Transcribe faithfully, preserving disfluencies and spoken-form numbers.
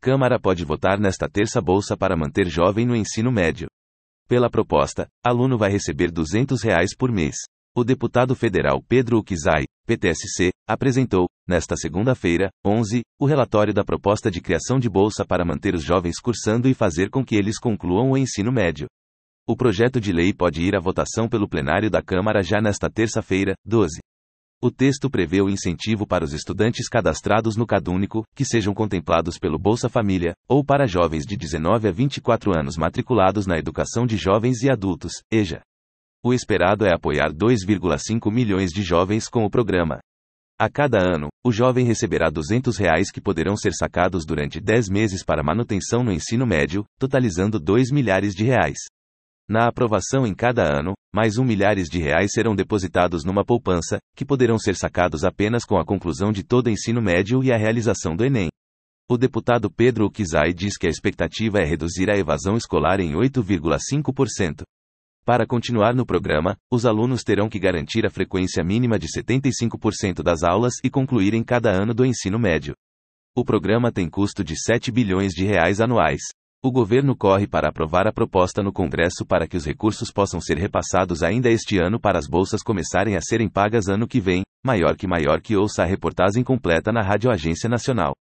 Câmara pode votar nesta terça bolsa para manter jovem no ensino médio. Pela proposta, aluno vai receber duzentos reais por mês. O deputado federal Pedro Uquizai, P T S C, apresentou, nesta segunda-feira, onze, o relatório da proposta de criação de bolsa para manter os jovens cursando e fazer com que eles concluam o ensino médio. O projeto de lei pode ir à votação pelo plenário da Câmara já nesta terça-feira, doze. O texto prevê o incentivo para os estudantes cadastrados no CadÚnico, que sejam contemplados pelo Bolsa Família, ou para jovens de dezenove a vinte e quatro anos matriculados na Educação de Jovens e Adultos, EJA. O esperado é apoiar dois vírgula cinco milhões de jovens com o programa. A cada ano, o jovem receberá duzentos reais que poderão ser sacados durante dez meses para manutenção no ensino médio, totalizando dois milhares de reais. Na aprovação em cada ano, mais um milhares de reais serão depositados numa poupança, que poderão ser sacados apenas com a conclusão de todo o ensino médio e a realização do Enem. O deputado Pedro Uquizai diz que a expectativa é reduzir a evasão escolar em oito vírgula cinco por cento. Para continuar no programa, os alunos terão que garantir a frequência mínima de setenta e cinco por cento das aulas e concluir em cada ano do ensino médio. O programa tem custo de sete bilhões de reais anuais. O governo corre para aprovar a proposta no Congresso para que os recursos possam ser repassados ainda este ano para as bolsas começarem a serem pagas ano que vem. Maior que maior que ouça a reportagem completa na Rádio Agência Nacional.